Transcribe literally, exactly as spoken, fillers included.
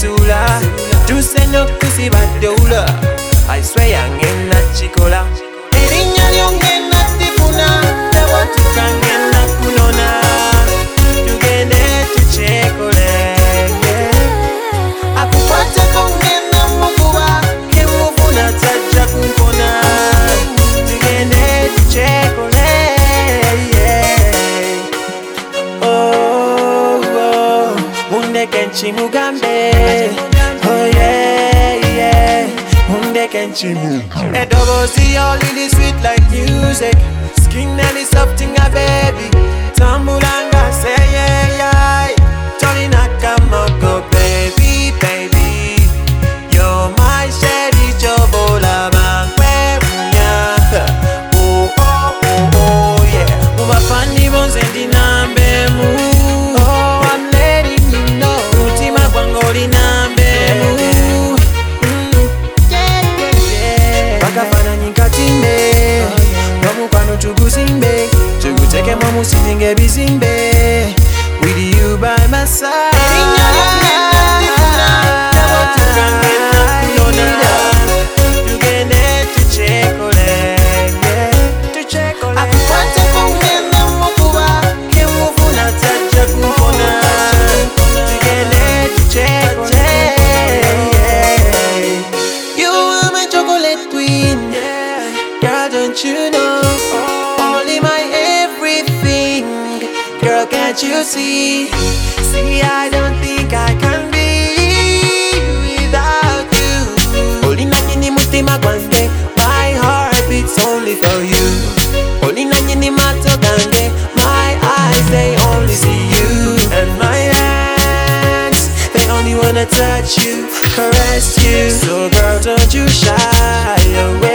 sula. Tu say no kusi badola. I swear angena chikola. Erinya lyongena tipuna. Tawa tukangena kunona. Tugende tuchekole. Akukwate kongena mukuwa. Kemufuna taja kumpona. Tugende tuchekole. Kenchi Mugambe, oh yeah, yeah. Hunde Kenchi Mugambe. A double C, all really sweet like music. Skin nelly soft in a baby. Tambulanga say yeah, yeah. Tolina Kamoko, baby, baby. You're my shady chobola banquerunya. Oh, oh, oh, oh, yeah. Muma fandi bonze dinambe mu. Take mamu sizinge bizimbe. With you by my side. Tugende tuchekole. Tuchekole. Akukwate kongena mukuwa. Kemufuna taja kumpona. Tugende tuchekole. You are my chocolate queen. Girl, don't you know? Girl, can't you see? See, I don't think I can be without you. Only nanyini mutima gwange. My heart beats only for you. Only nanyini mato gange. My eyes, they only see you. And my hands, they only wanna touch you, caress you. So girl, don't you shy away.